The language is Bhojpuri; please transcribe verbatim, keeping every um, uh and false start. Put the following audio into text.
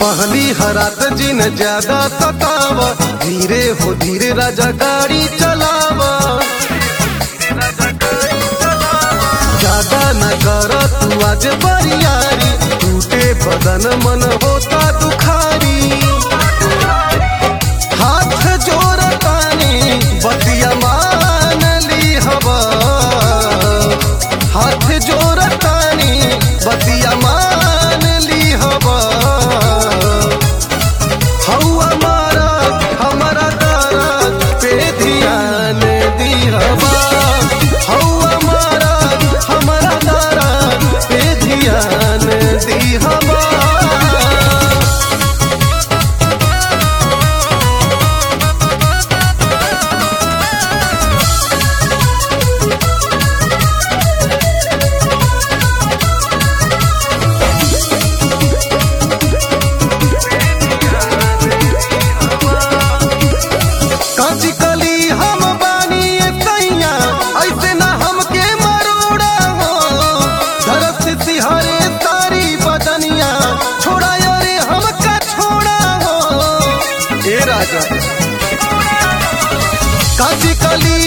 पहली हरात जिन ज्यादा सतावा, धीरे हो धीरे राजा गाड़ी चलावा। ज्यादा न कर तू आज बरियारी, टूटे बदन मन होता दुखारी। हाथ जोड़तानी बतिया मान ली हवा, हाथ जोड़तानी बतिया मान ली हवा। हवा मारा हमारा दर्द पे ध्यान दी हवा, हवा मारा हमारा दर्द पे ध्यान दी हवा। कली हम बानी तैया, ऐसे ना हमके मरोड़ा हो। धरत सिहरे तारी बदनिया, छोड़ा यारे हमका छोड़ा हो। ए राजा काची कली